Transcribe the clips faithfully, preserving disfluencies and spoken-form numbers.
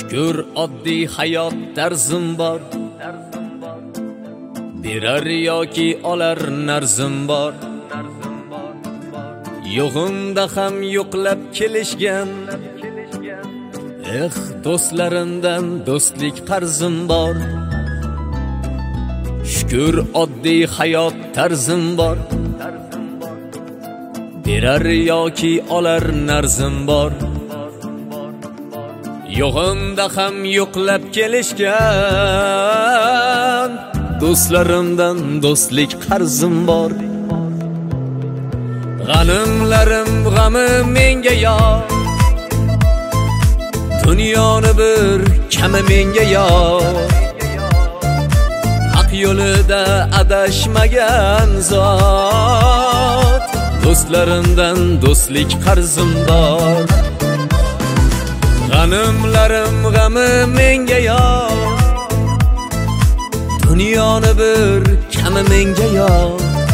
Shukr oddiy hayot tarzim bor, berar yoki olar narzim bor. Yo'g'imda ham yo'qlab kelishgan, eh do'stlarimdan do'stlik qarzim bor. Shukr oddiy hayot tarzim bor, berar yoki olar narzim bor. Yo'g'imda ham yo'qlab kelishgan, do'stlarimdan do'stlik qarzim bor. G'animlarim g'ami menga yor, dunyoni bir kami menga yor. Haq yo'lida adashmagan zot, do'stlarimdan do'stlik qarzim bor. G'animlarim g'ami menga yor, dunyoni bir kami menga yor.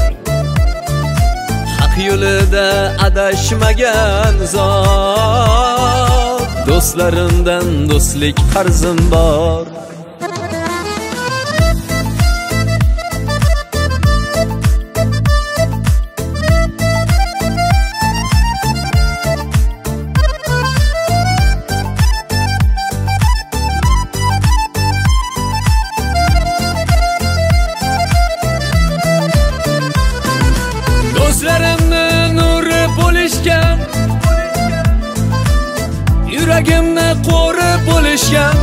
Haq yo'lida adashmagan zot, do'stlarimdan do'stlik qarzim bor. Do'stlarimni nuri bo'lishgan, yuragimni qo'ri bo'lishgan.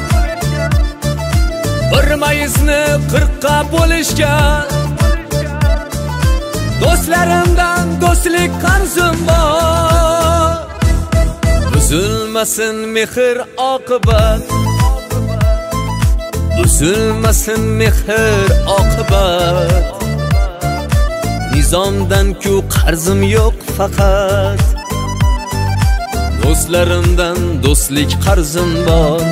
Bir mayizni qirqqa bo'lishgan, do'stlarimdan do'stlik qarzim bor. Buzilmasin mehr oqibat, buzilmasin mehr oqibat. Nizomdan ku qarzim yo'q faqat, do'stlarimdan do'stlik qarzim bor.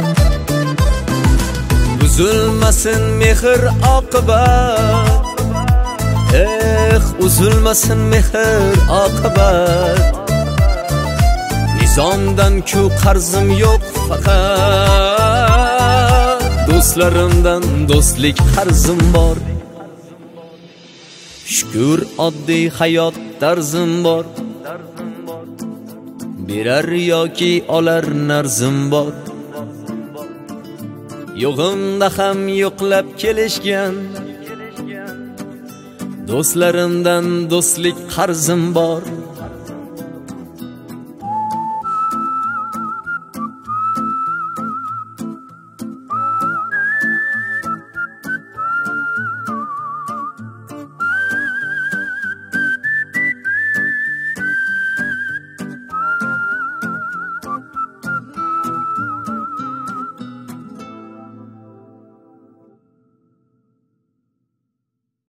Buzilmasin mehr oqibat, eh uzilmasin mehr oqibat. Nizomdan ku qarzim yo'q faqat, do'stlarimdan do'stlik qarzim bor. Shukr oddiy hayot tarzim bor, berar yoki olar narzim bor. Yo'g'imda ham yo'qlab kelishgan, do'stlarimdan do'stlik qarzim bor.